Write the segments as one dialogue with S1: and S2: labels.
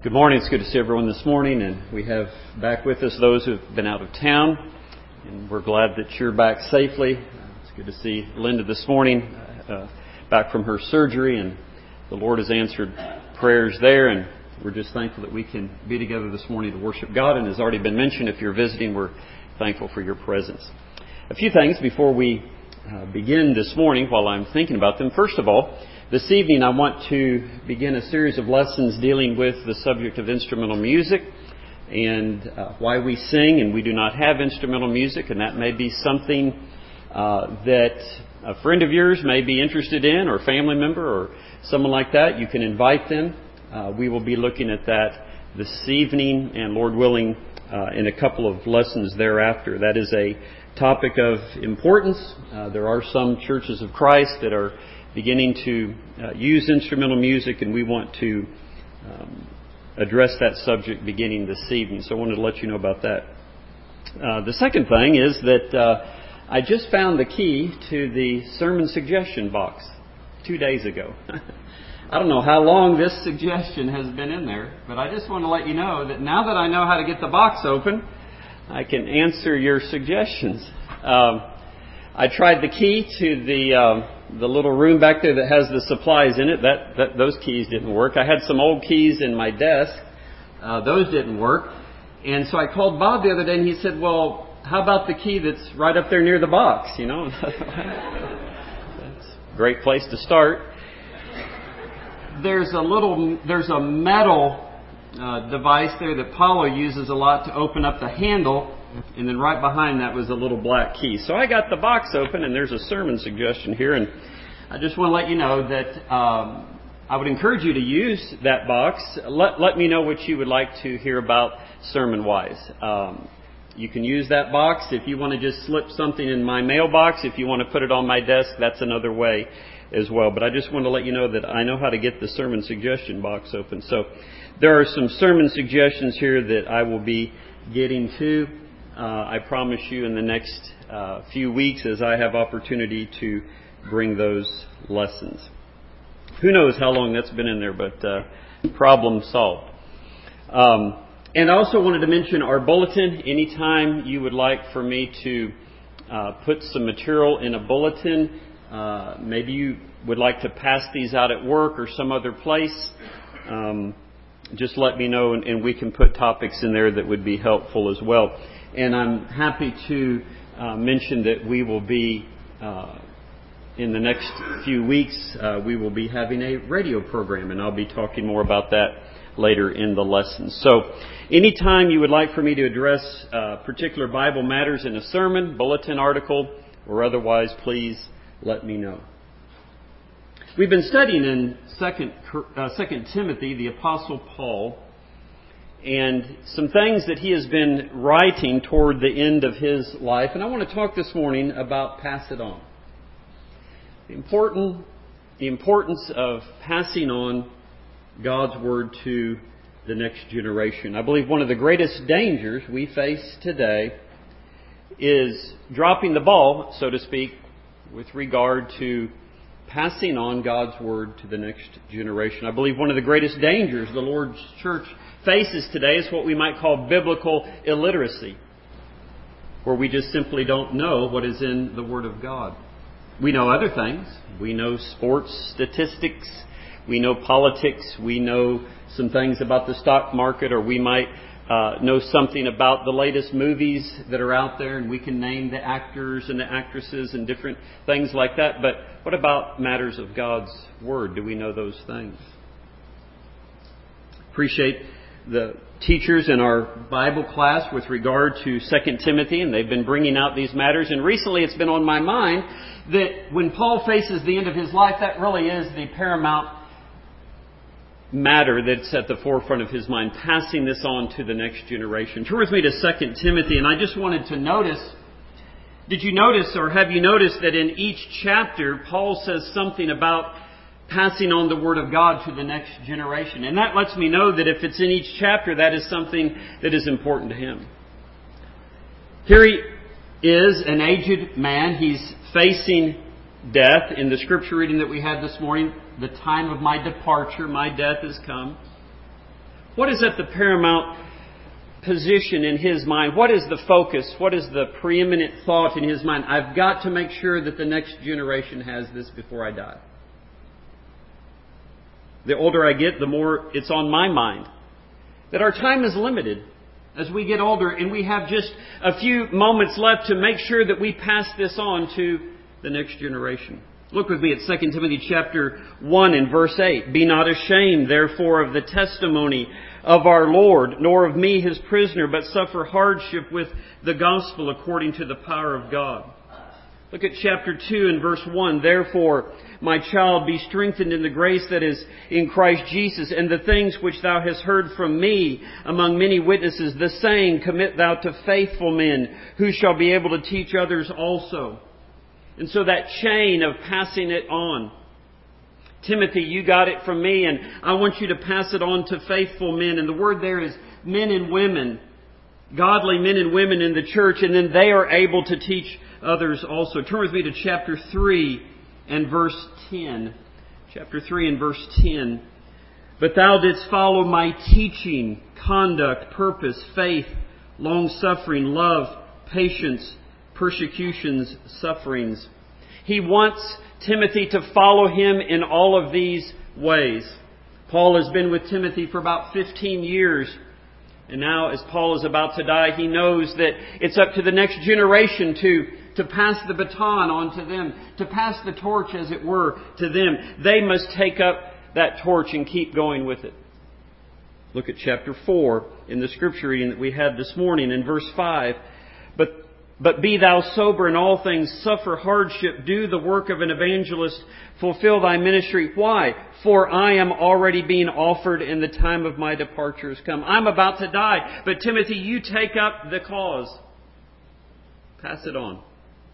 S1: Good morning. It's good to see everyone this morning, and we have back with us those who have been out of town, and we're glad that you're back safely. It's good to see Linda this morning, back from her surgery, and the Lord has answered prayers there, and we're just thankful that we can be together this morning to worship God. And as already been mentioned, if you're visiting, we're thankful for your presence. A few things before we begin this morning while I'm thinking about them. First of all, this evening I want to begin a series of lessons dealing with the subject of instrumental music and why we sing and we do not have instrumental music, and that may be something that a friend of yours may be interested in, or a family member or someone like that. You can invite them. We will be looking at that this evening and, Lord willing, in a couple of lessons thereafter. That is a topic of importance. There are some churches of Christ that are beginning to use instrumental music, and we want to address that subject beginning this evening. So I wanted to let you know about that. The second thing is that I just found the key to the sermon suggestion box 2 days ago. I don't know how long this suggestion has been in there, but I just want to let you know that now that I know how to get the box open, I can answer your suggestions. I tried the key to the little room back there that has the supplies in it. Those keys didn't work. I had some old keys in my desk. Those didn't work. And so I called Bob the other day, and he said, "Well, how about the key that's right up there near the box?" You know, that's a great place to start. There's a metal device there that Paulo uses a lot to open up the handle. And then right behind that was a little black key. So I got the box open, and there's a sermon suggestion here. And I just want to let you know that I would encourage you to use that box. Let me know what you would like to hear about sermon-wise. You can use that box. If you want to just slip something in my mailbox, if you want to put it on my desk, that's another way as well. But I just want to let you know that I know how to get the sermon suggestion box open. So there are some sermon suggestions here that I will be getting to. I promise you in the next few weeks as I have opportunity to bring those lessons. Who knows how long that's been in there, but problem solved. And I also wanted to mention our bulletin. Anytime you would like for me to put some material in a bulletin, maybe you would like to pass these out at work or some other place, just let me know, and we can put topics in there that would be helpful as well. And I'm happy to mention that we will be, in the next few weeks, we will be having a radio program, and I'll be talking more about that later in the lesson. So anytime you would like for me to address particular Bible matters in a sermon, bulletin article, or otherwise, please let me know. We've been studying in 2 Timothy, the Apostle Paul, and some things that he has been writing toward the end of his life. And I want to talk this morning about pass it on. The importance of passing on God's Word to the next generation. I believe one of the greatest dangers we face today is dropping the ball, so to speak, with regard to passing on God's Word to the next generation. I believe one of the greatest dangers the Lord's church faces today is what we might call biblical illiteracy, where we just simply don't know what is in the Word of God. We know other things. We know sports statistics. We know politics. We know some things about the stock market, or we might know something about the latest movies that are out there, and we can name the actors and the actresses and different things like that. But what about matters of God's Word? Do we know those things? Appreciate the teachers in our Bible class with regard to 2 Timothy, and they've been bringing out these matters. And recently it's been on my mind that when Paul faces the end of his life, that really is the paramount matter that's at the forefront of his mind, passing this on to the next generation. Turn with me to 2 Timothy, and I just wanted to notice, did you notice, or have you noticed, that in each chapter Paul says something about passing on the Word of God to the next generation? And that lets me know that if it's in each chapter, that is something that is important to him. Here he is, an aged man. He's facing death. In the scripture reading that we had this morning, the time of my departure, my death has come. What is at the paramount position in his mind? What is the focus? What is the preeminent thought in his mind? I've got to make sure that the next generation has this before I die. The older I get, the more it's on my mind. That our time is limited as we get older, and we have just a few moments left to make sure that we pass this on to the next generation. Look with me at 2 Timothy chapter 1 and verse 8. Be not ashamed, therefore, of the testimony of our Lord, nor of me his prisoner, but suffer hardship with the gospel according to the power of God. Look at chapter 2 and verse 1. Therefore, my child, be strengthened in the grace that is in Christ Jesus, and the things which thou hast heard from me among many witnesses, the same commit thou to faithful men, who shall be able to teach others also. And so that chain of passing it on. Timothy, you got it from me, and I want you to pass it on to faithful men. And the word there is men and women, godly men and women in the church, and then they are able to teach others also. Turn with me to chapter 3 and verse 10. Chapter 3 and verse 10. But thou didst follow my teaching, conduct, purpose, faith, long-suffering, love, patience, persecutions, sufferings. He wants Timothy to follow him in all of these ways. Paul has been with Timothy for about 15 years. And now, as Paul is about to die, he knows that it's up to the next generation to pass the baton on to them, to pass the torch, as it were, to them. They must take up that torch and keep going with it. Look at chapter 4 in the scripture reading that we had this morning in verse 5. But be thou sober in all things, suffer hardship, do the work of an evangelist, fulfill thy ministry. Why? For I am already being offered, and the time of my departure has come. I'm about to die, but Timothy, you take up the cause. Pass it on.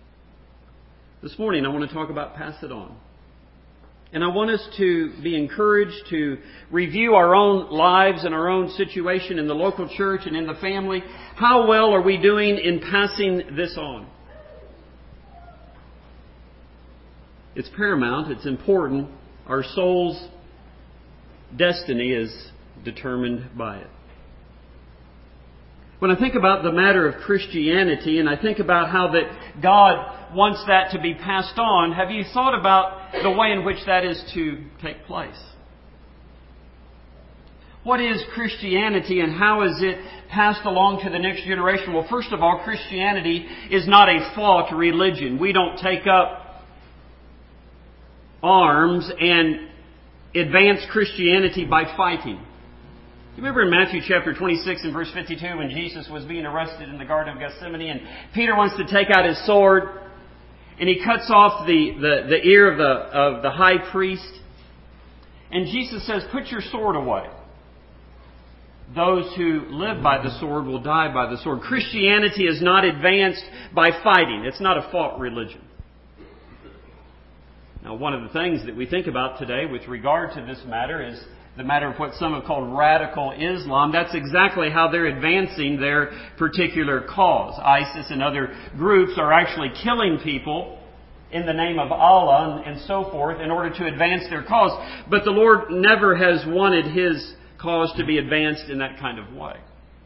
S1: This morning I want to talk about pass it on. And I want us to be encouraged to review our own lives and our own situation in the local church and in the family. How well are we doing in passing this on? It's paramount. It's important. Our soul's destiny is determined by it. When I think about the matter of Christianity, and I think about how that God wants that to be passed on, have you thought about the way in which that is to take place? What is Christianity, and how is it passed along to the next generation? Well, first of all, Christianity is not a fought religion. We don't take up arms and advance Christianity by fighting. You remember in Matthew chapter 26 and verse 52 when Jesus was being arrested in the Garden of Gethsemane, and Peter wants to take out his sword, and he cuts off the ear of the high priest. And Jesus says, put your sword away. Those who live by the sword will die by the sword. Christianity is not advanced by fighting. It's not a fought religion. Now, one of the things that we think about today with regard to this matter is the matter of what some have called radical Islam. That's exactly how they're advancing their particular cause. ISIS and other groups are actually killing people in the name of Allah and so forth in order to advance their cause. But the Lord never has wanted His cause to be advanced in that kind of way.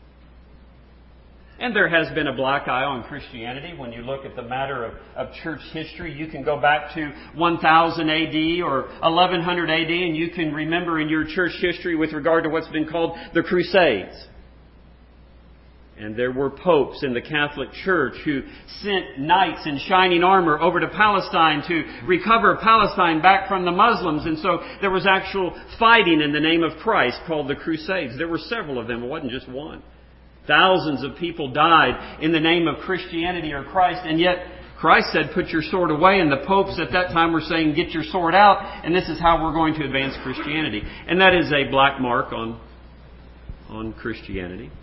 S1: And there has been a black eye on Christianity. When you look at the matter of church history, you can go back to 1000 AD or 1100 AD, and you can remember in your church history with regard to what's been called the Crusades. And there were popes in the Catholic Church who sent knights in shining armor over to Palestine to recover Palestine back from the Muslims. And so there was actual fighting in the name of Christ called the Crusades. There were several of them. It wasn't just one. Thousands of people died in the name of Christianity or Christ, and yet Christ said, put your sword away, and the popes at that time were saying, get your sword out, and this is how we're going to advance Christianity. And that is a black mark on Christianity.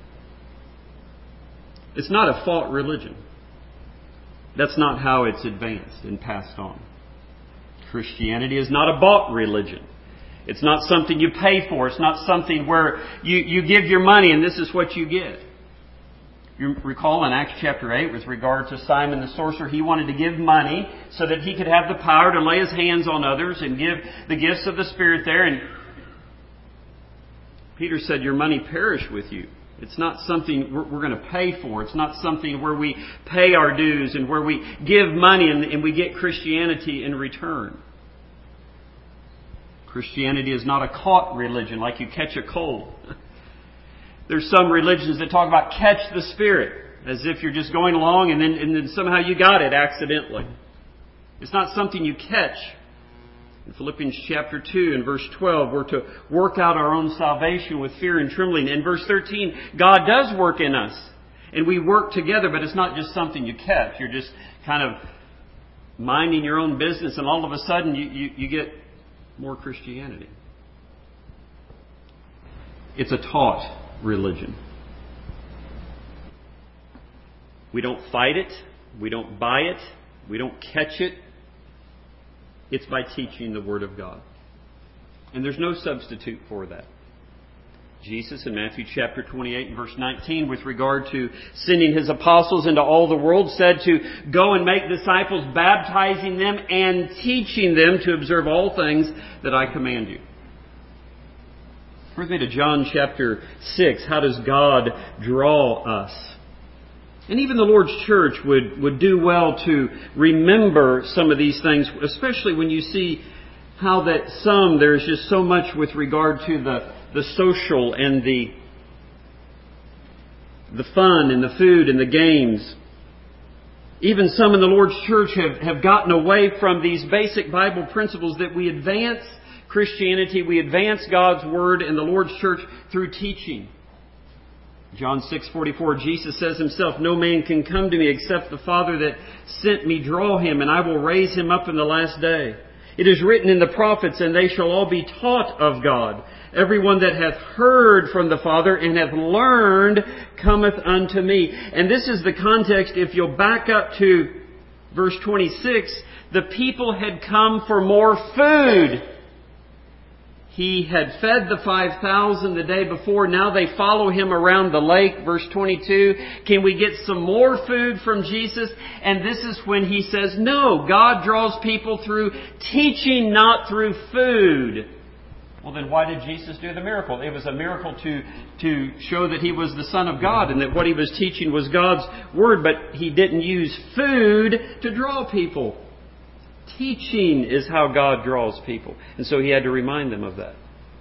S1: It's not a fought religion. That's not how it's advanced and passed on. Christianity is not a bought religion. It's not something you pay for. It's not something where you give your money and this is what you get. You recall in Acts chapter 8 with regard to Simon the sorcerer, he wanted to give money so that he could have the power to lay his hands on others and give the gifts of the Spirit there. And Peter said, your money perish with you. It's not something we're going to pay for. It's not something where we pay our dues and where we give money and we get Christianity in return. Christianity is not a caught religion, like you catch a cold. There's some religions that talk about catch the Spirit, as if you're just going along and then somehow you got it accidentally. It's not something you catch. In Philippians chapter 2 and verse 12, we're to work out our own salvation with fear and trembling. In verse 13, God does work in us. And we work together, but it's not just something you catch. You're just kind of minding your own business, and all of a sudden you get more Christianity. It's a taught religion. We don't fight it. We don't buy it. We don't catch it. It's by teaching the Word of God. And there's no substitute for that. Jesus in Matthew chapter 28 and verse 19, with regard to sending His apostles into all the world, said to go and make disciples, baptizing them and teaching them to observe all things that I command you. Turn with me to John chapter 6. How does God draw us? And even the Lord's church would do well to remember some of these things, especially when you see how that there's just so much with regard to the social and the fun and the food and the games. Even some in the Lord's church have gotten away from these basic Bible principles that we advance Christianity, we advance God's Word in the Lord's church through teaching. John 6:44, Jesus says Himself, no man can come to me except the Father that sent me draw him, and I will raise him up in the last day. It is written in the prophets, and they shall all be taught of God. Everyone that hath heard from the Father and hath learned cometh unto me. And this is the context, if you'll back up to verse 26, the people had come for more food. He had fed the 5,000 the day before. Now they follow Him around the lake. Verse 22. Can we get some more food from Jesus? And this is when He says, no, God draws people through teaching, not through food. Well, then why did Jesus do the miracle? It was a miracle to show that He was the Son of God and that what He was teaching was God's Word. But He didn't use food to draw people. Teaching is how God draws people. And so He had to remind them of that.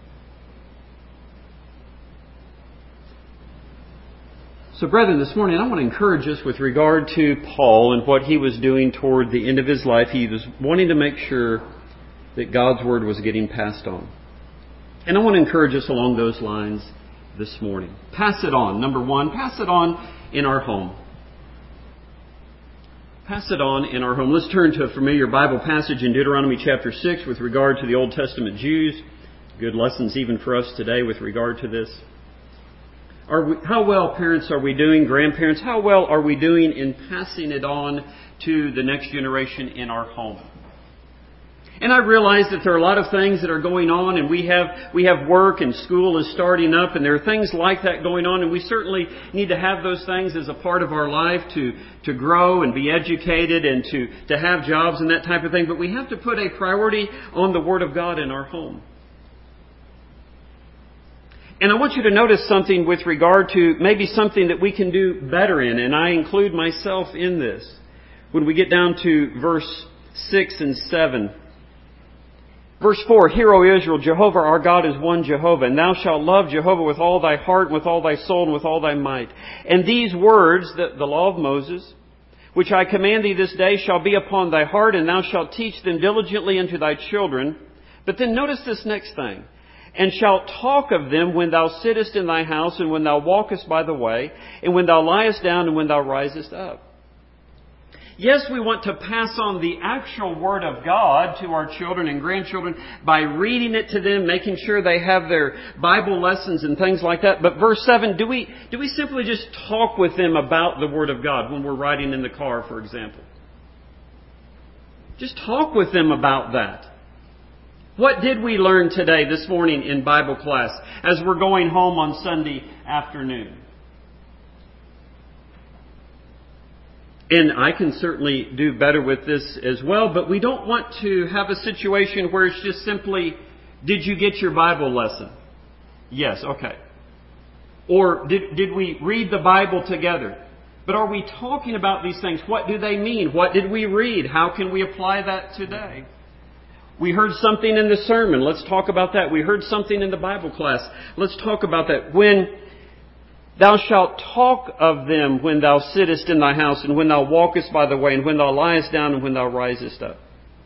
S1: So brethren, this morning I want to encourage us with regard to Paul and what he was doing toward the end of his life. He was wanting to make sure that God's Word was getting passed on. And I want to encourage us along those lines this morning. Pass it on. Number one, pass it on in our home. Pass it on in our home. Let's turn to a familiar Bible passage in Deuteronomy chapter 6 with regard to the Old Testament Jews. Good lessons even for us today with regard to this. How well, parents, are we doing? Grandparents, how well are we doing in passing it on to the next generation in our home? And I realize that there are a lot of things that are going on, and we have work, and school is starting up, and there are things like that going on, and we certainly need to have those things as a part of our life to grow and be educated and to have jobs and that type of thing. But we have to put a priority on the Word of God in our home. And I want you to notice something with regard to maybe something that we can do better in, and I include myself in this. When we get down to verse 6 and 7. Verse 4, Hear, O Israel, Jehovah our God is one Jehovah, and thou shalt love Jehovah with all thy heart, and with all thy soul, and with all thy might. And these words, the law of Moses, which I command thee this day, shall be upon thy heart, and thou shalt teach them diligently unto thy children. But then notice this next thing. And shalt talk of them when thou sittest in thy house, and when thou walkest by the way, and when thou liest down, and when thou risest up. Yes, we want to pass on the actual Word of God to our children and grandchildren by reading it to them, making sure they have their Bible lessons and things like that. But verse 7, do we simply just talk with them about the Word of God when we're riding in the car, for example? Just talk with them about that. What did we learn today, this morning in Bible class, as we're going home on Sunday afternoon? And I can certainly do better with this as well, but we don't want to have a situation where it's just simply, did you get your Bible lesson? Yes, okay. Or did we read the Bible together? But are we talking about these things? What do they mean? What did we read? How can we apply that today? We heard something in the sermon. Let's talk about that. We heard something in the Bible class. Let's talk about that. When thou shalt talk of them when thou sittest in thy house, and when thou walkest by the way, and when thou liest down, and when thou risest up.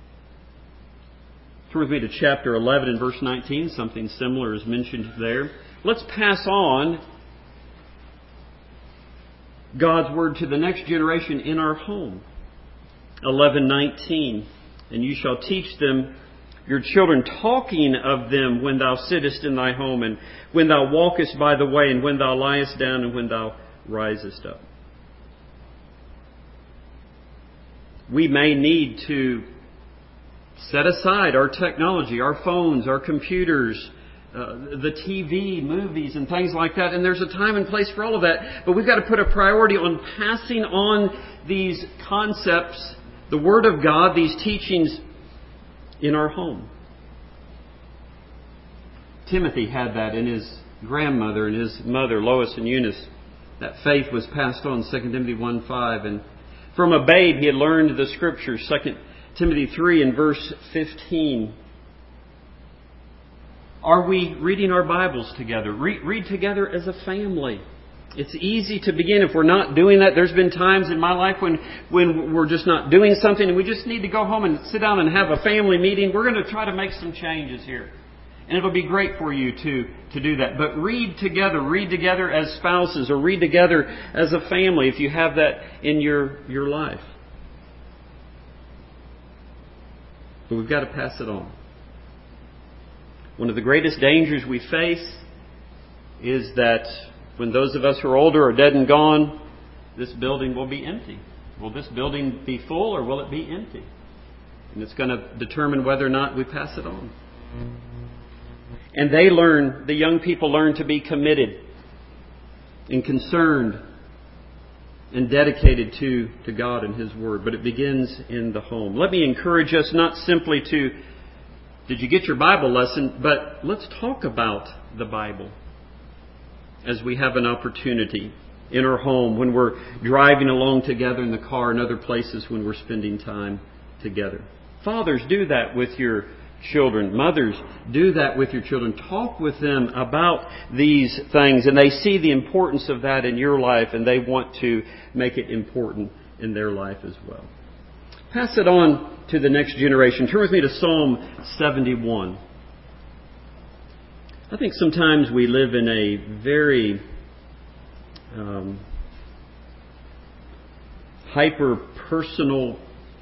S1: Turn with me to chapter 11 and verse 19. Something similar is mentioned there. Let's pass on God's Word to the next generation in our home. 11:19. And you shall teach them your children, talking of them when thou sittest in thy home, and when thou walkest by the way, and when thou liest down, and when thou risest up. We may need to set aside our technology, our phones, our computers, the TV, movies, and things like that. And there's a time and place for all of that. But we've got to put a priority on passing on these concepts, the Word of God, these teachings in our home. Timothy had that in his grandmother and his mother, Lois and Eunice. That faith was passed on, 2 Timothy 1:5. And from a babe he had learned the Scriptures, 2 Timothy 3 and verse 15. Are we reading our Bibles together? Read together as a family. It's easy to begin. If we're not doing that, there's been times in my life when we're just not doing something and we just need to go home and sit down and have a family meeting. We're going to try to make some changes here. And it'll be great for you to do that. But read together. Read together as spouses, or read together as a family if you have that in your life. But we've got to pass it on. One of the greatest dangers we face is that when those of us who are older are dead and gone, this building will be empty. Will this building be full, or will it be empty? And it's going to determine whether or not we pass it on. And the young people learn to be committed and concerned and dedicated to God and His Word. But it begins in the home. Let me encourage us not simply to, did you get your Bible lesson? But let's talk about the Bible as we have an opportunity in our home, when we're driving along together in the car, and other places when we're spending time together. Fathers, do that with your children. Mothers, do that with your children. Talk with them about these things, and they see the importance of that in your life, and they want to make it important in their life as well. Pass it on to the next generation. Turn with me to Psalm 71. I think sometimes we live in a very hyper-personal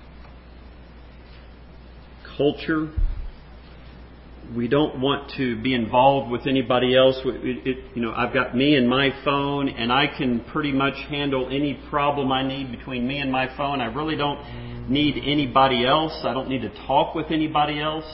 S1: culture. We don't want to be involved with anybody else. I've got me and my phone, and I can pretty much handle any problem I need between me and my phone. I really don't need anybody else. I don't need to talk with anybody else.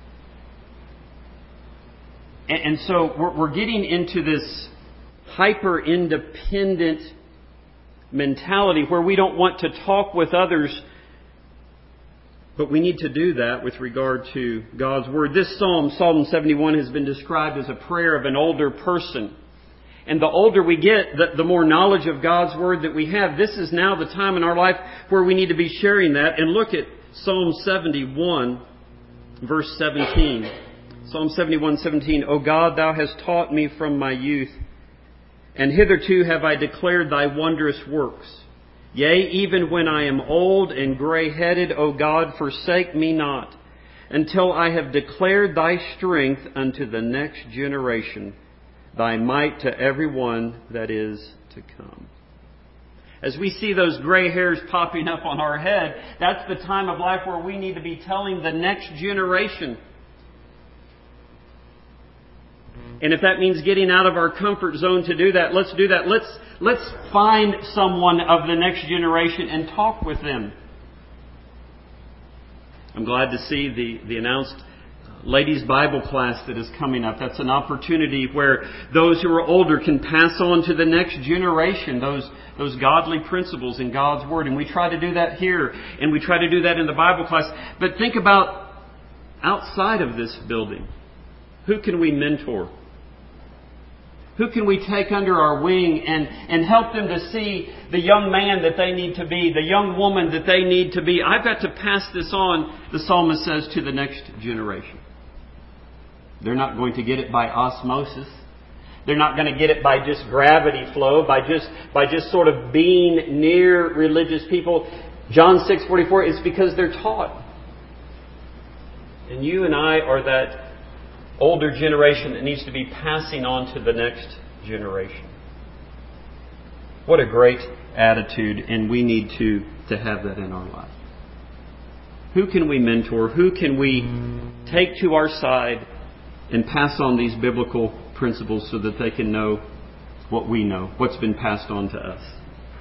S1: And so we're getting into this hyper-independent mentality where we don't want to talk with others, but we need to do that with regard to God's Word. This Psalm 71, has been described as a prayer of an older person. And the older we get, the more knowledge of God's Word that we have. This is now the time in our life where we need to be sharing that. And look at Psalm 71, verse 17. Psalm 71:17. O God, Thou hast taught me from my youth, and hitherto have I declared Thy wondrous works. Yea, even when I am old and gray-headed, O God, forsake me not, until I have declared Thy strength unto the next generation, Thy might to every one that is to come. As we see those gray hairs popping up on our head, that's the time of life where we need to be telling the next generation. And if that means getting out of our comfort zone to do that, let's do that. Let's find someone of the next generation and talk with them. I'm glad to see the announced ladies' Bible class that is coming up. That's an opportunity where those who are older can pass on to the next generation those godly principles in God's Word. And we try to do that here, and we try to do that in the Bible class. But think about outside of this building. Who can we mentor? Who can we take under our wing and help them to see the young man that they need to be, the young woman that they need to be? I've got to pass this on, the psalmist says, to the next generation. They're not going to get it by osmosis. They're not going to get it by just gravity flow, by just sort of being near religious people. John 6:44, it's because they're taught. And you and I are that older generation that needs to be passing on to the next generation. What a great attitude, and we need to have that in our life. Who can we mentor? Who can we take to our side and pass on these biblical principles so that they can know what we know, what's been passed on to us?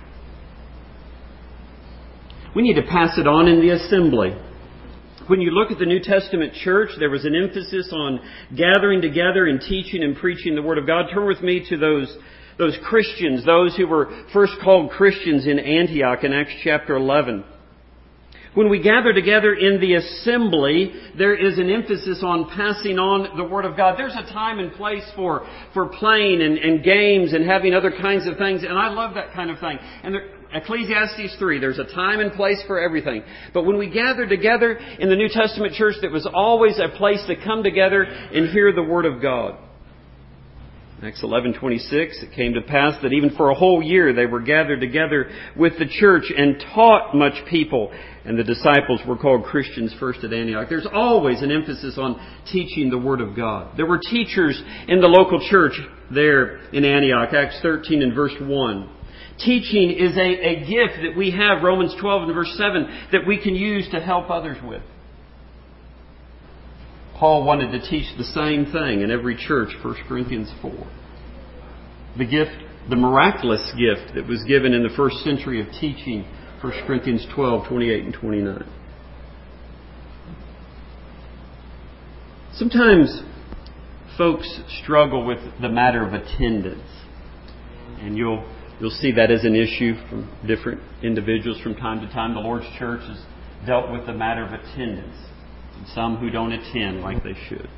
S1: We need to pass it on in the assembly. When you look at the New Testament church, there was an emphasis on gathering together and teaching and preaching the Word of God. Turn with me to those Christians, those who were first called Christians in Antioch in Acts chapter 11. When we gather together in the assembly, there is an emphasis on passing on the Word of God. There's a time and place for playing and games and having other kinds of things, and I love that kind of thing. And Ecclesiastes 3, there's a time and place for everything. But when we gather together in the New Testament church, there was always a place to come together and hear the Word of God. Acts 11:26, it came to pass that even for a whole year they were gathered together with the church and taught much people. And the disciples were called Christians first at Antioch. There's always an emphasis on teaching the Word of God. There were teachers in the local church there in Antioch, Acts 13 and verse 1. Teaching is a gift that we have, Romans 12 and verse 7, that we can use to help others with. Paul wanted to teach the same thing in every church, 1 Corinthians 4. The gift, the miraculous gift that was given in the first century of teaching, 1 Corinthians 12, 28 and 29. Sometimes folks struggle with the matter of attendance. And you'll see that as an issue from different individuals from time to time. The Lord's church has dealt with the matter of attendance. Some who don't attend like they should.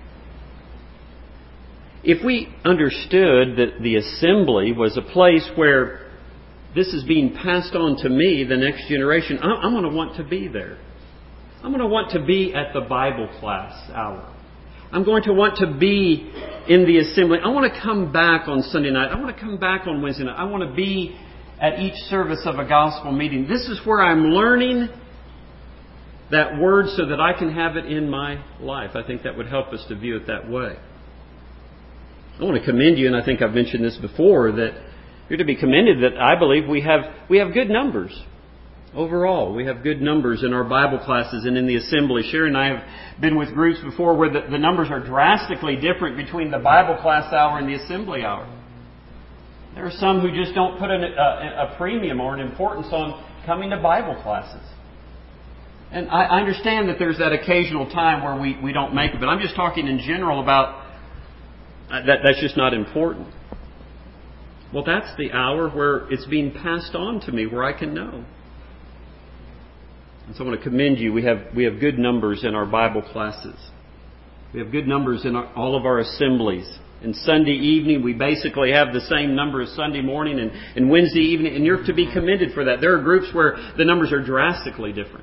S1: If we understood that the assembly was a place where this is being passed on to me, the next generation, I'm going to want to be there. I'm going to want to be at the Bible class hour. I'm going to want to be in the assembly. I want to come back on Sunday night. I want to come back on Wednesday night. I want to be at each service of a gospel meeting. This is where I'm learning that word so that I can have it in my life. I think that would help us to view it that way. I want to commend you, and I think I've mentioned this before, that you're to be commended that I believe we have good numbers. Overall, we have good numbers in our Bible classes and in the assembly. Sharon and I have been with groups before where the numbers are drastically different between the Bible class hour and the assembly hour. There are some who just don't put a premium or an importance on coming to Bible classes. And I understand that there's that occasional time where we don't make it, but I'm just talking in general about that's just not important. Well, that's the hour where it's being passed on to me, where I can know. And so I want to commend you. We have good numbers in our Bible classes. We have good numbers in all of our assemblies. And Sunday evening, we basically have the same number as Sunday morning and Wednesday evening, and you're to be commended for that. There are groups where the numbers are drastically different.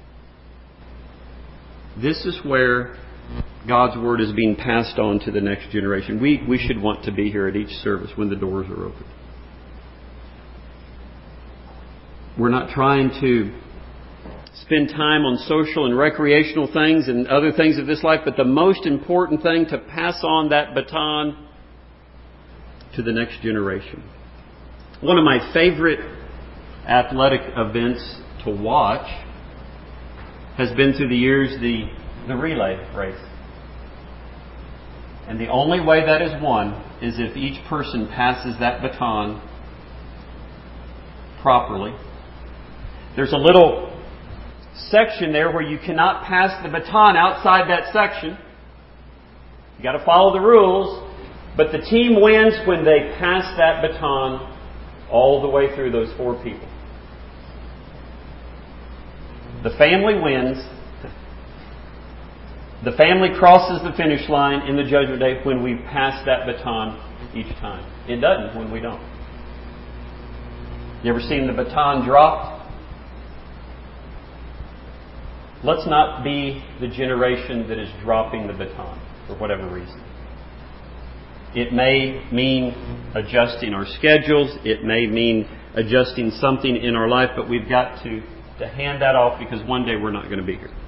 S1: This is where God's Word is being passed on to the next generation. We should want to be here at each service when the doors are open. We're not trying to spend time on social and recreational things and other things of this life, but the most important thing, to pass on that baton to the next generation. One of my favorite athletic events to watch has been through the years the relay race. And the only way that is won is if each person passes that baton properly. There's a little section there where you cannot pass the baton outside that section. You got to follow the rules, but the team wins when they pass that baton all the way through those four people. The family wins. The family crosses the finish line in the Judgment Day when we pass that baton each time. It doesn't when we don't. You ever seen the baton dropped? Let's not be the generation that is dropping the baton for whatever reason. It may mean adjusting our schedules. It may mean adjusting something in our life, but we've got to hand that off because one day we're not going to be here.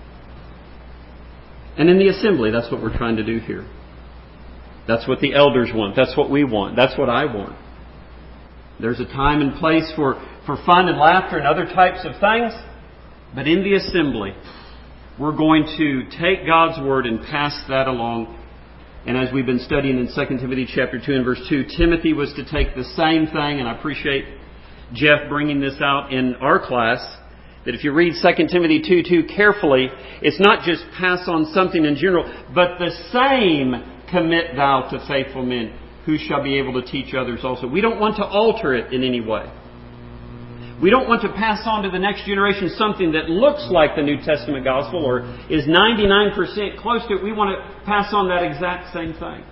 S1: And in the assembly, that's what we're trying to do here. That's what the elders want. That's what we want. That's what I want. There's a time and place for fun and laughter and other types of things. But in the assembly, we're going to take God's Word and pass that along. And as we've been studying in 2 Timothy chapter 2 and verse 2, Timothy was to take the same thing. And I appreciate Jeff bringing this out in our class. That if you read 2 Timothy 2:2 carefully, it's not just pass on something in general, but the same commit thou to faithful men who shall be able to teach others also. We don't want to alter it in any way. We don't want to pass on to the next generation something that looks like the New Testament gospel or is 99% close to it. We want to pass on that exact same thing.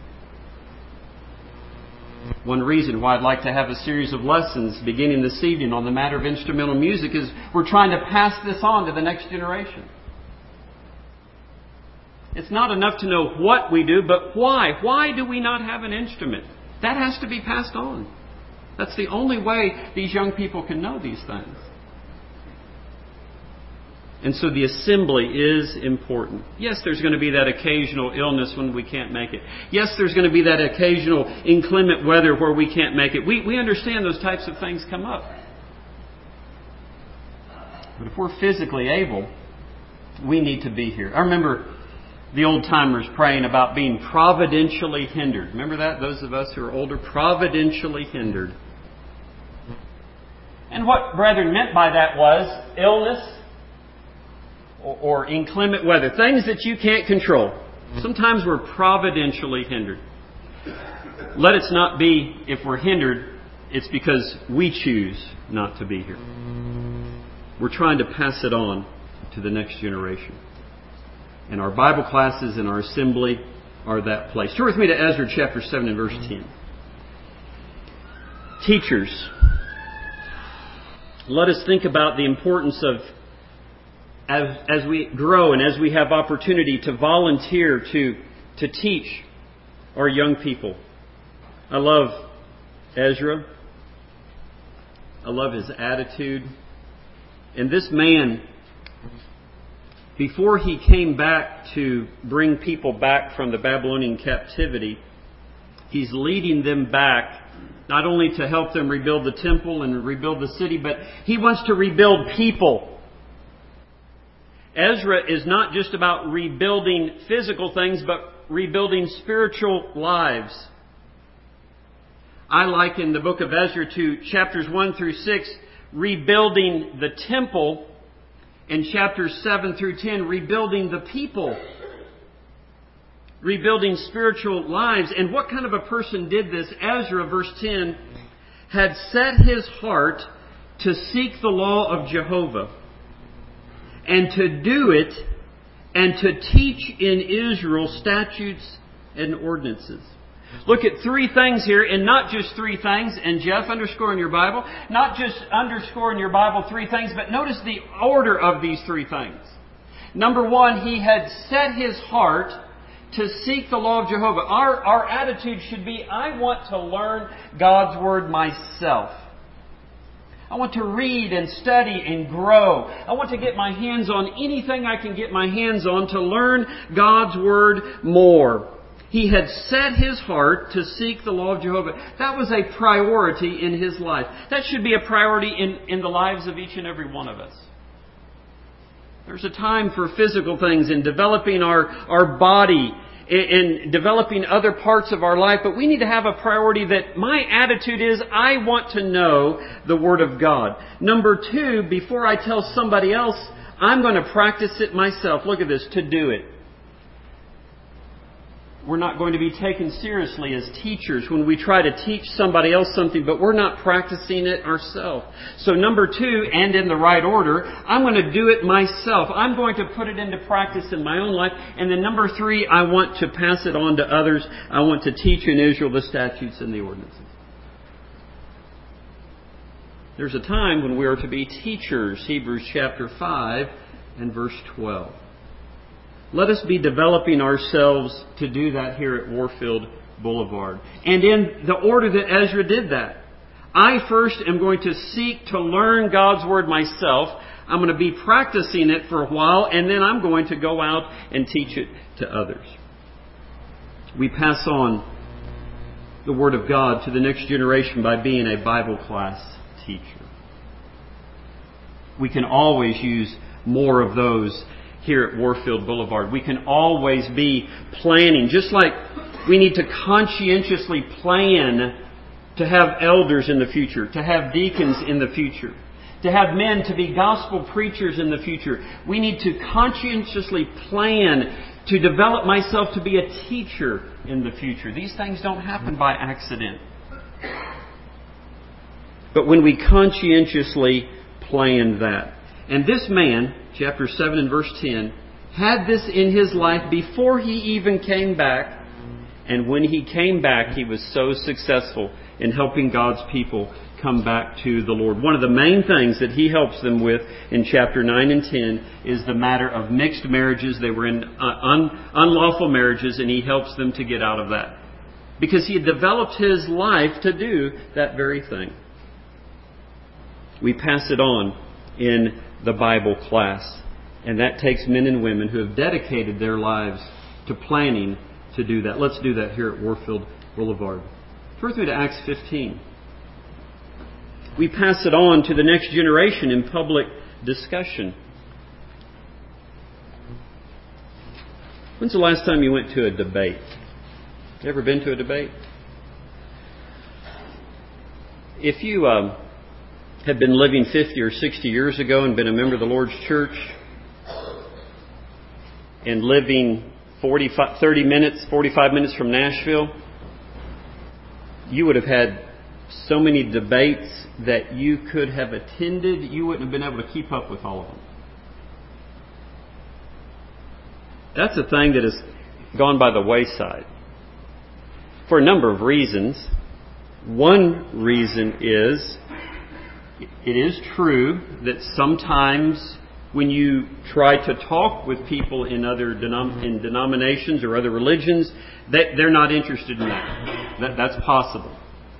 S1: One reason why I'd like to have a series of lessons beginning this evening on the matter of instrumental music is we're trying to pass this on to the next generation. It's not enough to know what we do, but why. Why do we not have an instrument? That has to be passed on. That's the only way these young people can know these things. And so the assembly is important. Yes, there's going to be that occasional illness when we can't make it. Yes, there's going to be that occasional inclement weather where we can't make it. We understand those types of things come up. But if we're physically able, we need to be here. I remember the old-timers praying about being providentially hindered. Remember that? Those of us who are older, providentially hindered. And what brethren meant by that was illness or inclement weather. Things that you can't control. Sometimes we're providentially hindered. Let it not be, if we're hindered, it's because we choose not to be here. We're trying to pass it on to the next generation. And our Bible classes and our assembly are that place. Turn with me to Ezra chapter 7 and verse 10. Teachers, let us think about the importance of, as we grow and as we have opportunity to volunteer to teach our young people. I love Ezra. I love his attitude. And this man, before he came back to bring people back from the Babylonian captivity, he's leading them back not only to help them rebuild the temple and rebuild the city, but he wants to rebuild people. Ezra is not just about rebuilding physical things, but rebuilding spiritual lives. I liken the book of Ezra to chapters 1 through 6, rebuilding the temple, and chapters 7 through 10, rebuilding the people. Rebuilding spiritual lives. And what kind of a person did this? Ezra, verse 10, had set his heart to seek the law of Jehovah and to do it and to teach in Israel statutes and ordinances. Look at three things here, and not just three things. And Jeff, underscore in your Bible, not just underscore in your Bible three things, but notice the order of these three things. Number one, he had set his heart to seek the law of Jehovah. Our attitude should be, I want to learn God's Word myself. I want to read and study and grow. I want to get my hands on anything I can get my hands on to learn God's Word more. He had set his heart to seek the law of Jehovah. That was a priority in his life. That should be a priority in the lives of each and every one of us. There's a time for physical things and developing our body and developing other parts of our life, but we need to have a priority that my attitude is, I want to know the Word of God. Number two, before I tell somebody else, I'm going to practice it myself. Look at this, to do it. we're not going to be taken seriously as teachers when we try to teach somebody else something, but we're not practicing it ourselves. So number 2, and in the right order, I'm going to do it myself. I'm going to put it into practice in my own life. And then number 3, I want to pass it on to others. I want to teach in Israel the statutes and the ordinances. There's a time when we are to be teachers. Hebrews chapter 5 and verse 12. Let us be developing ourselves to do that here at Warfield Boulevard. And in the order that Ezra did that, I first am going to seek to learn God's Word myself. I'm going to be practicing it for a while, and then I'm going to go out and teach it to others. We pass on the Word of God to the next generation by being a Bible class teacher. We can always use more of those here at Warfield Boulevard. We can always be planning, just like we need to conscientiously plan to have elders in the future, to have deacons in the future, to have men to be gospel preachers in the future. We need to conscientiously plan to develop myself to be a teacher in the future. These things don't happen by accident. But when we conscientiously plan that. And this man, chapter 7 and verse 10, had this in his life before he even came back. And when he came back, he was so successful in helping God's people come back to the Lord. One of the main things that he helps them with in chapter 9 and 10 is the matter of mixed marriages. They were in unlawful marriages, and he helps them to get out of that. Because he had developed his life to do that very thing. We pass it on in the Bible class. And that takes men and women who have dedicated their lives to planning to do that. Let's do that here at Warfield Boulevard. Turn through to Acts 15. We pass it on to the next generation in public discussion. When's the last time you went to a debate? You ever been to a debate? If you had been living 50 or 60 years ago and been a member of the Lord's church and living 45 minutes from Nashville, you would have had so many debates that you could have attended. You wouldn't have been able to keep up with all of them. That's a thing that has gone by the wayside for a number of reasons. One reason is it is true that sometimes when you try to talk with people in other denominations or other religions, they're not interested in that. That's possible.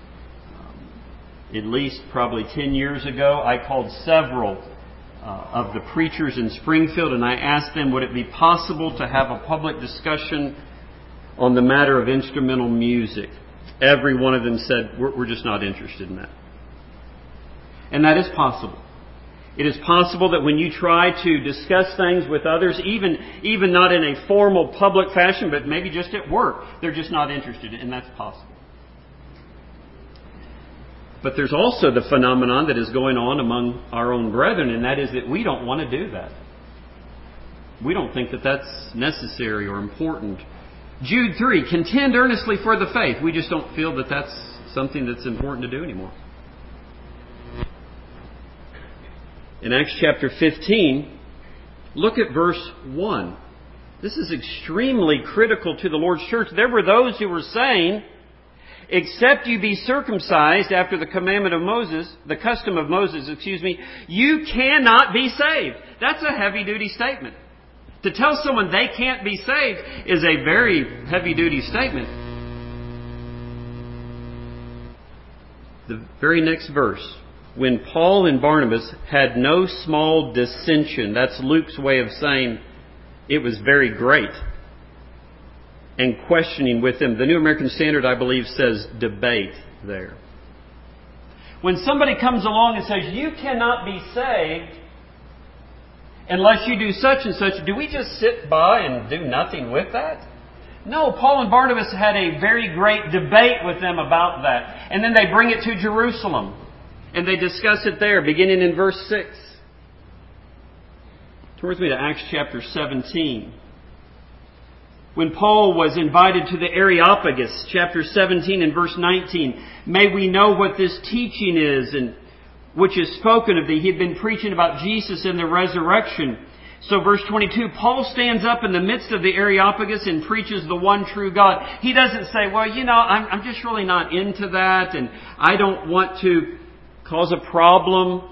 S1: At least probably 10 years ago, I called several of the preachers in Springfield and I asked them, would it be possible to have a public discussion on the matter of instrumental music? Every one of them said, we're just not interested in that. And that is possible. It is possible that when you try to discuss things with others, even not in a formal public fashion, but maybe just at work, they're just not interested, and that's possible. But there's also the phenomenon that is going on among our own brethren, and that is that we don't want to do that. We don't think that that's necessary or important. Jude 3, contend earnestly for the faith. We just don't feel that that's something that's important to do anymore. In Acts chapter 15, look at verse 1. This is extremely critical to the Lord's church. There were those who were saying, except you be circumcised after the commandment of Moses, the custom of Moses, you cannot be saved. That's a heavy-duty statement. To tell someone they can't be saved is a very heavy-duty statement. The very next verse. When Paul and Barnabas had no small dissension, that's Luke's way of saying it was very great, and questioning with them. The New American Standard, I believe, says debate there. When somebody comes along and says, you cannot be saved unless you do such and such, do we just sit by and do nothing with that? No, Paul and Barnabas had a very great debate with them about that. And then they bring it to Jerusalem. And they discuss it there, beginning in verse 6. Turn with me to Acts chapter 17. when Paul was invited to the Areopagus, chapter 17 and verse 19. May we know what this teaching is, and which is spoken of thee. He had been preaching about Jesus and the resurrection. So verse 22, Paul stands up in the midst of the Areopagus and preaches the one true God. He doesn't say, well, I'm just really not into that, and I don't want to cause a problem.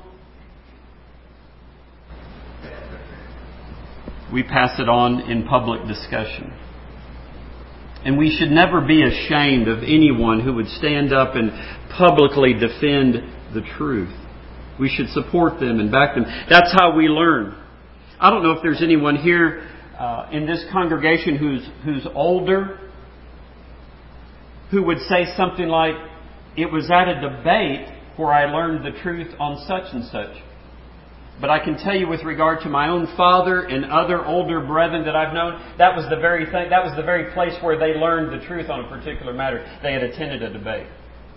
S1: We pass it on in public discussion. And we should never be ashamed of anyone who would stand up and publicly defend the truth. We should support them and back them. That's how we learn. I don't know if there's anyone here in this congregation who's older who would say something like, it was at a debate where I learned the truth on such and such. But I can tell you with regard to my own father and other older brethren that I've known, that was the very thing, that was the very place where they learned the truth on a particular matter. They had attended a debate.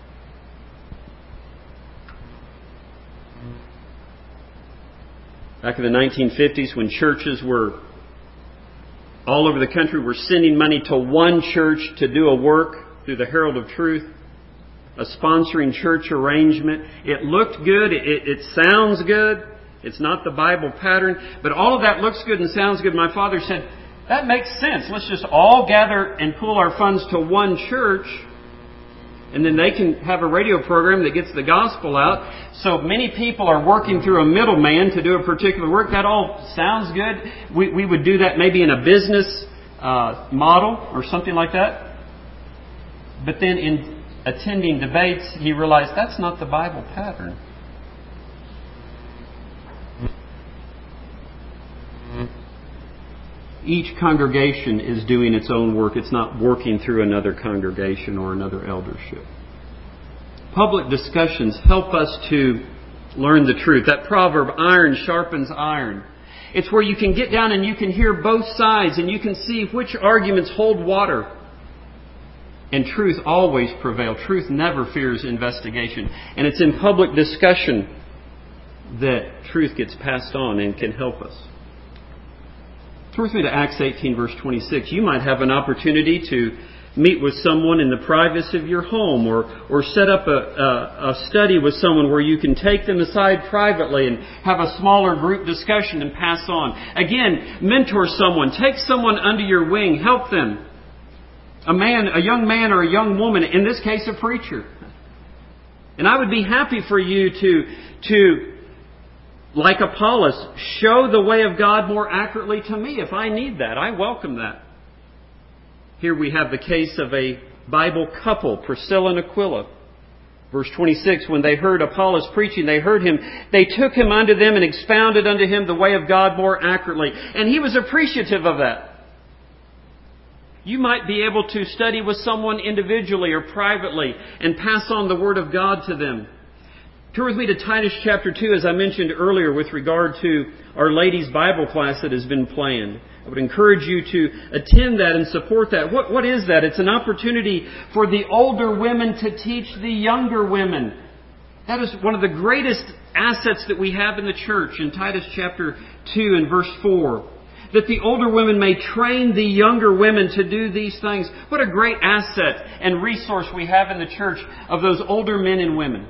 S1: Back in the 1950s, when churches were all over the country were sending money to one church to do a work through the Herald of Truth, a sponsoring church arrangement. It looked good. It sounds good. It's not the Bible pattern. But all of that looks good and sounds good. My father said, that makes sense. Let's just all gather and pool our funds to one church. And then they can have a radio program that gets the gospel out. So many people are working through a middleman to do a particular work. That all sounds good. We would do that maybe in a business model or something like that. But then in attending debates, he realized that's not the Bible pattern. Each congregation is doing its own work. It's not working through another congregation or another eldership. Public discussions help us to learn the truth. That proverb, iron sharpens iron. It's where you can get down and you can hear both sides and you can see which arguments hold water. And truth always prevails. Truth never fears investigation. And it's in public discussion that truth gets passed on and can help us. Turn with me to Acts 18, verse 26. You might have an opportunity to meet with someone in the privacy of your home or set up a study with someone where you can take them aside privately and have a smaller group discussion and pass on. Again, mentor someone. Take someone under your wing. Help them. A young man or a young woman, in this case a preacher. And I would be happy for you to like Apollos, show the way of God more accurately to me if I need that. I welcome that. Here we have the case of a Bible couple, Priscilla and Aquila. Verse 26, when they heard Apollos preaching, they heard him. They took him unto them and expounded unto him the way of God more accurately. And he was appreciative of that. You might be able to study with someone individually or privately and pass on the Word of God to them. Turn with me to Titus chapter 2, as I mentioned earlier, with regard to Our Ladies Bible class that has been planned. I would encourage you to attend that and support that. What is that? It's an opportunity for the older women to teach the younger women. That is one of the greatest assets that we have in the church in Titus chapter 2 and verse 4. That the older women may train the younger women to do these things. What a great asset and resource we have in the church of those older men and women.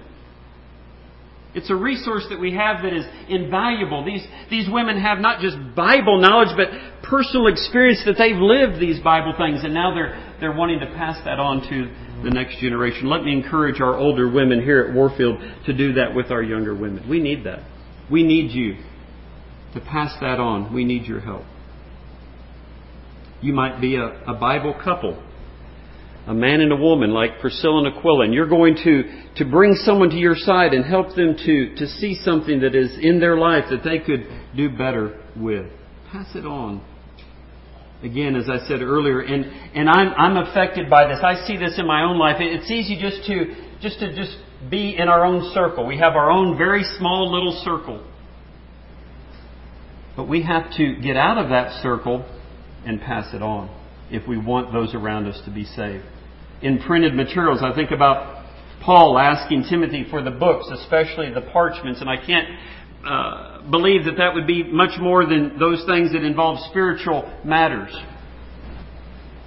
S1: It's a resource that we have that is invaluable. These women have not just Bible knowledge, but personal experience that they've lived these Bible things, and now they're wanting to pass that on to the next generation. Let me encourage our older women here at Warfield to do that with our younger women. We need that. We need you to pass that on. We need your help. You might be a Bible couple. A man and a woman like Priscilla and Aquila, and you're going to bring someone to your side and help them to see something that is in their life that they could do better with. Pass it on. Again, as I said earlier, and I'm affected by this. I see this in my own life. It's easy just to be in our own circle. We have our own very small little circle. But we have to get out of that circle and pass it on if we want those around us to be saved. In printed materials, I think about Paul asking Timothy for the books, especially the parchments, and I can't believe that would be much more than those things that involve spiritual matters.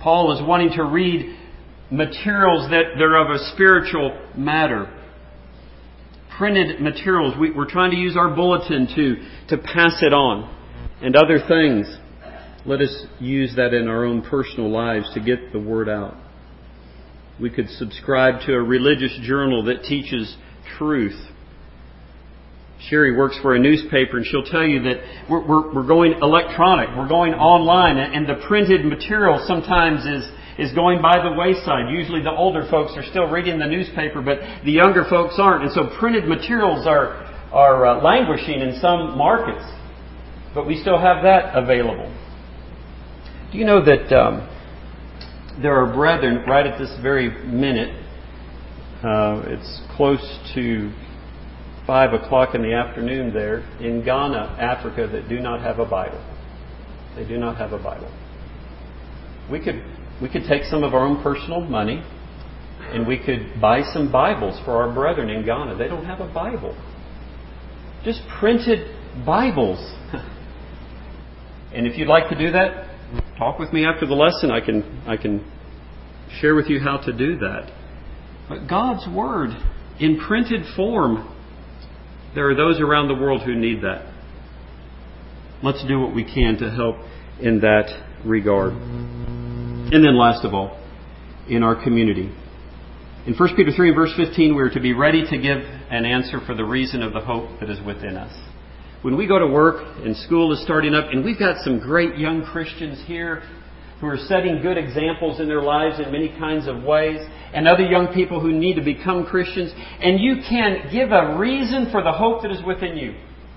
S1: Paul is wanting to read materials that are of a spiritual matter. Printed materials. We're trying to use our bulletin to pass it on. And other things. Let us use that in our own personal lives to get the word out. We could subscribe to a religious journal that teaches truth. Sherry works for a newspaper, and she'll tell you that we're going electronic, we're going online, and the printed material sometimes is going by the wayside. Usually the older folks are still reading the newspaper, but the younger folks aren't. And so printed materials are languishing in some markets, but we still have that available. Do you know that there are brethren right at this very minute, it's close to 5 o'clock in the afternoon there, in Ghana, Africa, that do not have a Bible. They do not have a Bible. We could take some of our own personal money and we could buy some Bibles for our brethren in Ghana. They don't have a Bible. Just printed Bibles. And if you'd like to do that, talk with me after the lesson. I can share with you how to do that. But God's Word in printed form, there are those around the world who need that. Let's do what we can to help in that regard. And then last of all, in our community. In 1 Peter 3 verse 15, we are to be ready to give an answer for the reason of the hope that is within us. When we go to work and school is starting up, and we've got some great young Christians here who are setting good examples in their lives in many kinds of ways, and other young people who need to become Christians, and you can give a reason for the hope that is within you.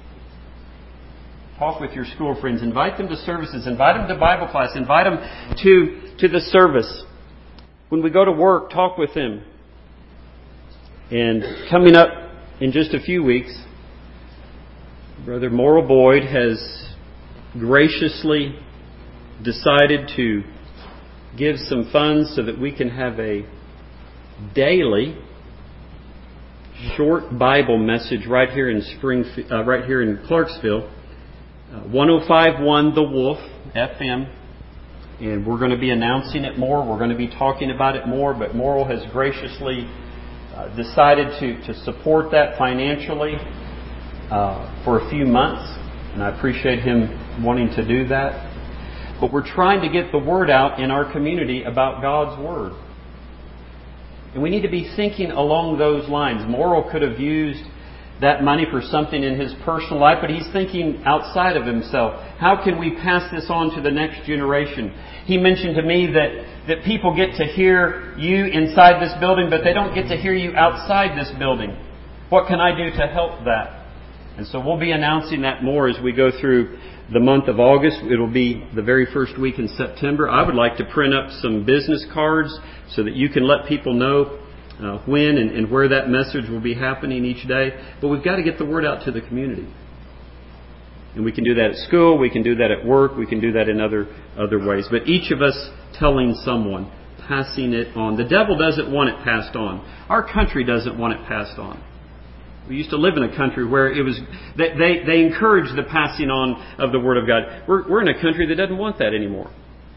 S1: Talk with your school friends. Invite them to services. Invite them to Bible class. Invite them to the service. When we go to work, talk with them. And coming up in just a few weeks, Brother Morrill Boyd has graciously decided to give some funds so that we can have a daily short Bible message right here in right here in Clarksville, 105.1 The Wolf FM, and we're going to be announcing it more. We're going to be talking about it more. But Morrill has graciously decided to support that financially for a few months, and I appreciate him wanting to do that. But we're trying to get the word out in our community about God's Word. And we need to be thinking along those lines. Morrill could have used that money for something in his personal life, but he's thinking outside of himself. How can we pass this on to the next generation? He mentioned to me that people get to hear you inside this building, but they don't get to hear you outside this building. What can I do to help that? And so we'll be announcing that more as we go through the month of August. It'll be the very first week in September. I would like to print up some business cards so that you can let people know when and where that message will be happening each day. But we've got to get the word out to the community. And we can do that at school, we can do that at work, we can do that in other ways. But each of us telling someone, passing it on. The devil doesn't want it passed on. Our country doesn't want it passed on. We used to live in a country where it was they encouraged the passing on of the Word of God. We're in a country that doesn't want that anymore.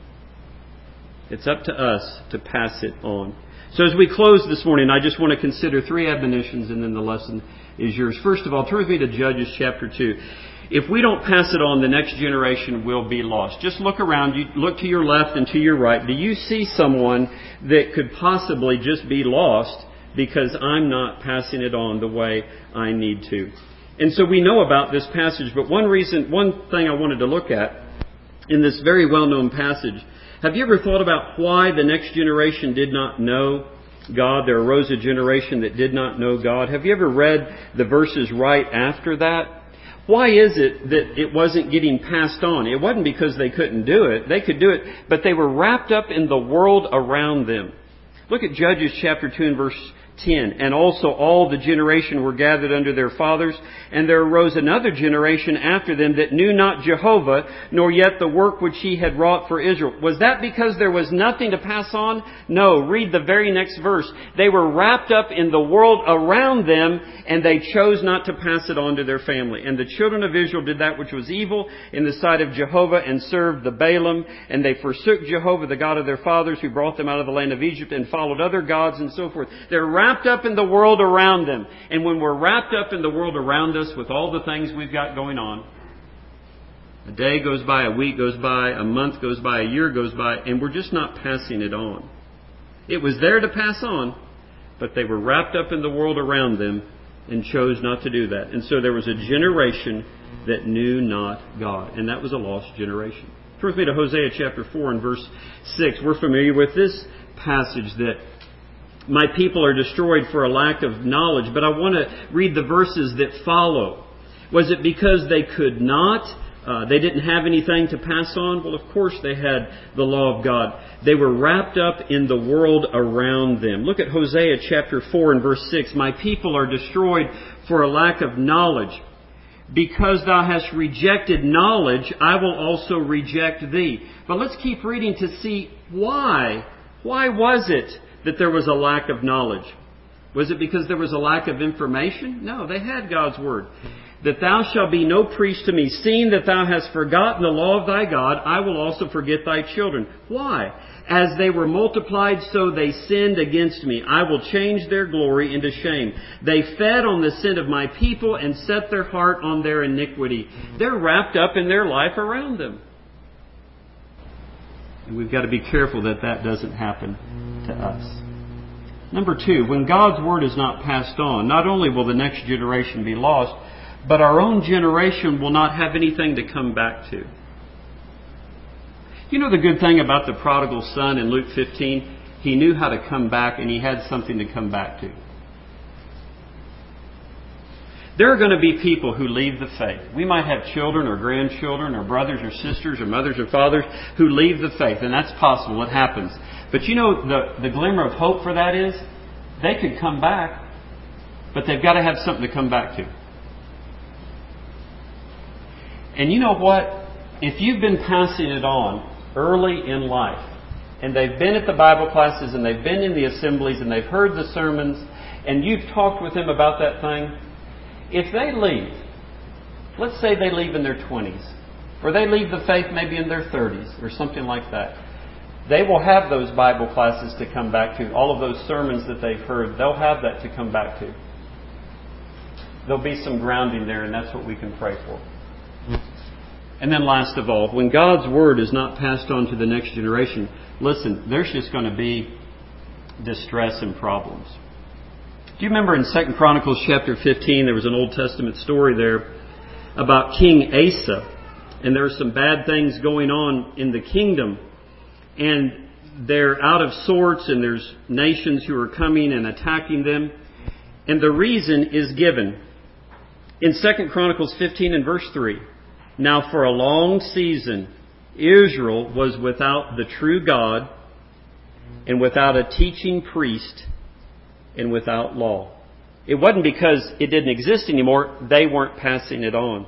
S1: It's up to us to pass it on. So as we close this morning, I just want to consider 3 admonitions, and then the lesson is yours. First of all, turn with me to Judges chapter 2. If we don't pass it on, the next generation will be lost. Just look around. You look to your left and to your right. Do you see someone that could possibly just be lost because I'm not passing it on the way I need to? And so we know about this passage, but one thing I wanted to look at in this very well-known passage, have you ever thought about why the next generation did not know God? There arose a generation that did not know God. Have you ever read the verses right after that? Why is it that it wasn't getting passed on? It wasn't because they couldn't do it. They could do it, but they were wrapped up in the world around them. Look at Judges chapter 2 and verse 10. And also all the generation were gathered under their fathers, and there arose another generation after them that knew not Jehovah, nor yet the work which He had wrought for Israel. Was that because there was nothing to pass on? No. Read the very next verse. They were wrapped up in the world around them, and they chose not to pass it on to their family. And the children of Israel did that which was evil in the sight of Jehovah, and served the Baalim, and they forsook Jehovah, the God of their fathers, who brought them out of the land of Egypt, and followed other gods, and so forth. They're wrapped up in the world around them. And when we're wrapped up in the world around us with all the things we've got going on, a day goes by, a week goes by, a month goes by, a year goes by, and we're just not passing it on. It was there to pass on, but they were wrapped up in the world around them and chose not to do that. And so there was a generation that knew not God. And that was a lost generation. Turn with me to Hosea chapter 4 and verse 6. We're familiar with this passage that my people are destroyed for a lack of knowledge. But I want to read the verses that follow. Was it because they could not? They didn't have anything to pass on? Well, of course they had the law of God. They were wrapped up in the world around them. Look at Hosea chapter 4 and verse 6. My people are destroyed for a lack of knowledge. Because thou hast rejected knowledge, I will also reject thee. But let's keep reading to see why. Why was it that there was a lack of knowledge? Was it because there was a lack of information? No, they had God's Word. That thou shalt be no priest to me, seeing that thou hast forgotten the law of thy God, I will also forget thy children. Why? As they were multiplied, so they sinned against me. I will change their glory into shame. They fed on the sin of my people and set their heart on their iniquity. They're wrapped up in their life around them. And we've got to be careful that that doesn't happen to us. Number 2, when God's Word is not passed on, not only will the next generation be lost, but our own generation will not have anything to come back to. You know the good thing about the prodigal son in Luke 15? He knew how to come back and he had something to come back to. There are going to be people who leave the faith. We might have children or grandchildren or brothers or sisters or mothers or fathers who leave the faith, and that's possible. It happens. But you know the glimmer of hope for that is they could come back, but they've got to have something to come back to. And you know what? If you've been passing it on early in life, and they've been at the Bible classes, and they've been in the assemblies, and they've heard the sermons, and you've talked with them about that thing, if they leave, let's say they leave in their 20s, or they leave the faith maybe in their 30s, or something like that, they will have those Bible classes to come back to. All of those sermons that they've heard, they'll have that to come back to. There'll be some grounding there, and that's what we can pray for. And then last of all, when God's Word is not passed on to the next generation, listen, there's just going to be distress and problems. Do you remember in 2 Chronicles chapter 15, there was an Old Testament story there about King Asa. And there are some bad things going on in the kingdom. And they're out of sorts, and there's nations who are coming and attacking them. And the reason is given in 2 Chronicles 15 and verse 3. Now for a long season, Israel was without the true God, and without a teaching priest, and without law. It wasn't because it didn't exist anymore. They weren't passing it on.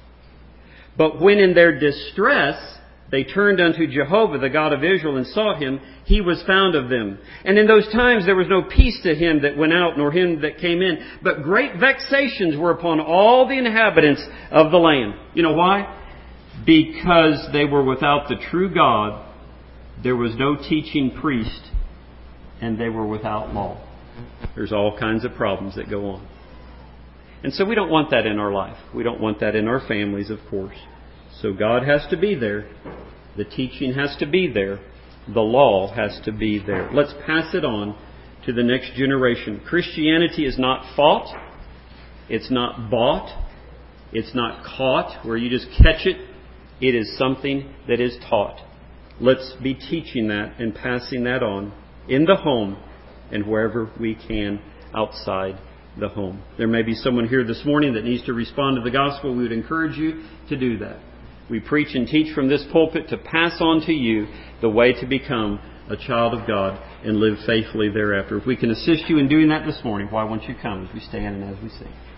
S1: But when in their distress they turned unto Jehovah, the God of Israel, and sought Him, He was found of them. And in those times there was no peace to him that went out, nor him that came in. But great vexations were upon all the inhabitants of the land. You know why? Because they were without the true God, there was no teaching priest, and they were without law. There's all kinds of problems that go on. And so we don't want that in our life. We don't want that in our families, of course. So God has to be there. The teaching has to be there. The law has to be there. Let's pass it on to the next generation. Christianity is not fought. It's not bought. It's not caught where you just catch it. It is something that is taught. Let's be teaching that and passing that on in the home and wherever we can outside the home. There may be someone here this morning that needs to respond to the gospel. We would encourage you to do that. We preach and teach from this pulpit to pass on to you the way to become a child of God. and live faithfully thereafter. If we can assist you in doing that this morning, why won't you come as we stand and as we sing?